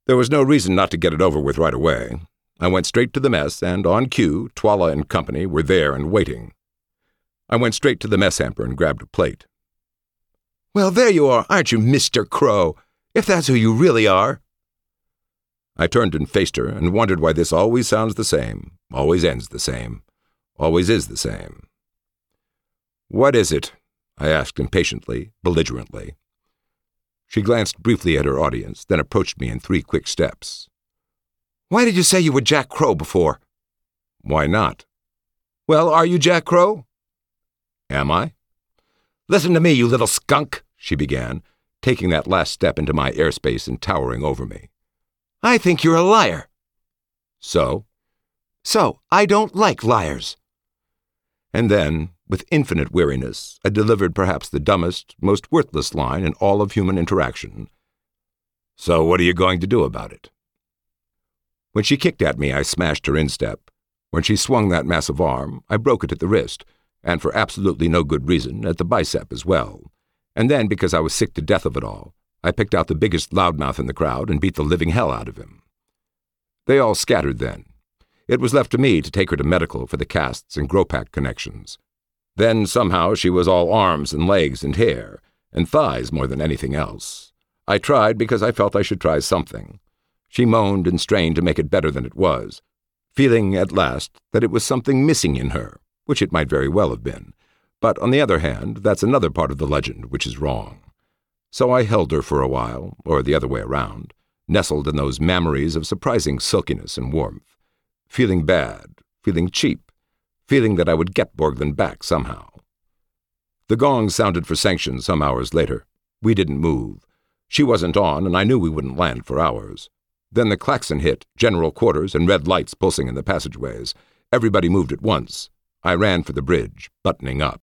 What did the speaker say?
There was no reason not to get it over with right away. I went straight to the mess, and on cue, Twala and company were there and waiting. I went straight to the mess hamper and grabbed a plate. "Well, there you are, aren't you, Mr. Crow? If that's who you really are." I turned and faced her and wondered why this always sounds the same, always ends the same, always is the same. "What is it?" I asked impatiently, belligerently. She glanced briefly at her audience, then approached me in 3 quick steps. "Why did you say you were Jack Crow before?" "Why not?" "Well, are you Jack Crow?" "Am I?" "Listen to me, you little skunk," she began, taking that last step into my airspace and towering over me. "I think you're a liar." "So?" "So, I don't like liars." And then, with infinite weariness, I delivered perhaps the dumbest, most worthless line in all of human interaction. "So what are you going to do about it?" When she kicked at me, I smashed her instep. When she swung that massive arm, I broke it at the wrist, and for absolutely no good reason, at the bicep as well. And then, because I was sick to death of it all, I picked out the biggest loudmouth in the crowd and beat the living hell out of him. They all scattered then. It was left to me to take her to medical for the casts and Gropack connections. Then, somehow, she was all arms and legs and hair, and thighs more than anything else. I tried because I felt I should try something. She moaned and strained to make it better than it was, feeling, at last, that it was something missing in her, which it might very well have been. But, on the other hand, that's another part of the legend which is wrong. So I held her for a while, or the other way around, nestled in those mammaries of surprising silkiness and warmth, feeling bad, feeling cheap, feeling that I would get Borglum back somehow. The gong sounded for sanction some hours later. We didn't move. She wasn't on, and I knew we wouldn't land for hours. Then the klaxon hit, general quarters and red lights pulsing in the passageways. Everybody moved at once. I ran for the bridge, buttoning up.